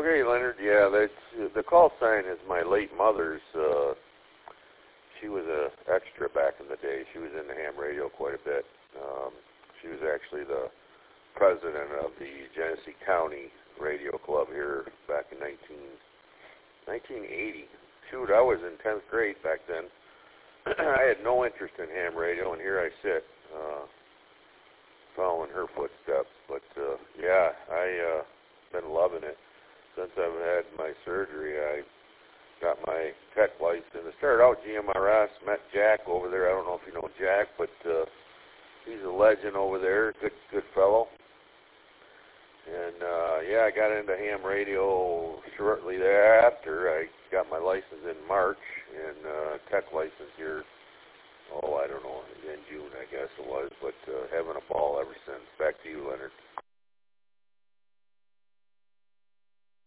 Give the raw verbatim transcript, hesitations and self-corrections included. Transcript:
Okay, Leonard. Yeah, that's, the call sign is my late mother's. Uh, she was a extra back in the day. She was in the ham radio quite a bit. Um, she was actually the president of the Genesee County Radio Club here back in nineteen eighty. Shoot, I was in tenth grade back then. I had no interest in ham radio, and here I sit, uh, following her footsteps. But uh, yeah, I uh, been loving it since I've had my surgery. I got my tech license. I started out G M R S, met Jack over there. I don't know if you know Jack, but uh, he's a legend over there. Good, good fellow. And uh, yeah, I got into ham radio shortly thereafter. I got my license in March, and uh, tech license here. Oh, I don't know, in June, I guess it was. But uh, having a ball ever since. Back to you, Leonard.